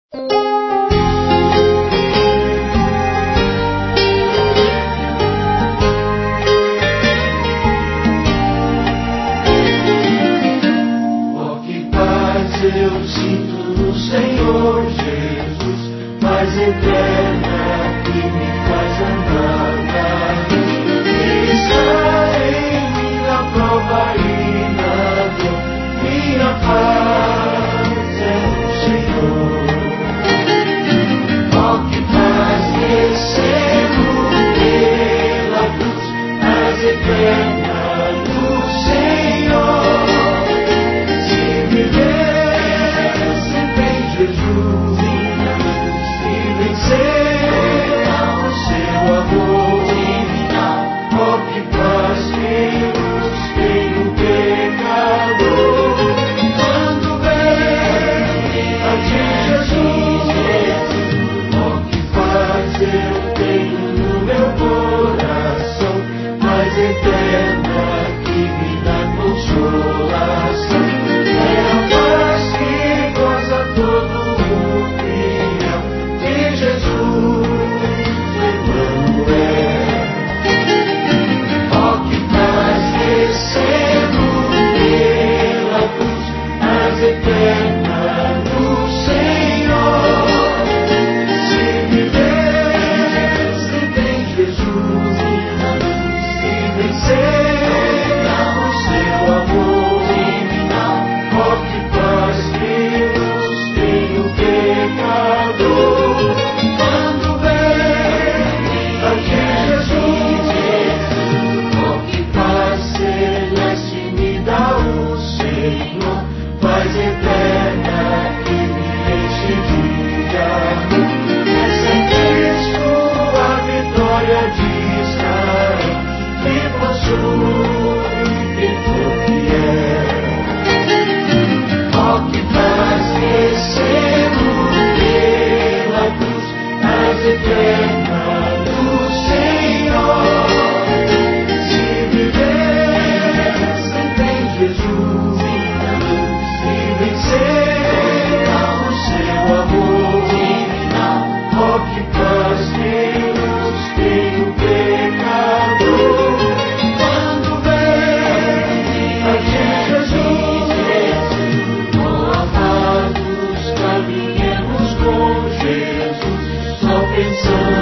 Eu sinto no Senhor Jesus, paz eterna que me faz andar na luz. Está em mim na prova e na dor, minha paz é no Senhor. Ó que paz recebo pela cruz, paz eterna no Senhor. Se me ver Jesus, e vencer ao seu amor, ó que paz tem o pecador. Quando vem a ti Jesus, ó que paz eu tenho no meu coração, paz eterna que me dá consolação. É a paz que goza todo o fiel de Jesus, Emmanuel. Ó que paz recebo pela cruz, paz eterna no Senhor. Se me vês, tem Jesus e vencer o seu amor. Ó que paz tem o pecador. Quando vem a ti Jesus, ó que paz celeste me dá o Senhor, paz eterna que me enche de amor. Essa em Cristo a vitória de Israel, que possui quem for fiel. Ó que paz recebo pela cruz, paz eterna do Senhor. Se me vês, tem Jesus e vencer o seu amor. Ó que paz tem o pecador. Quando vem a ti Jesus, amados, caminhemos com Jesus, só pensando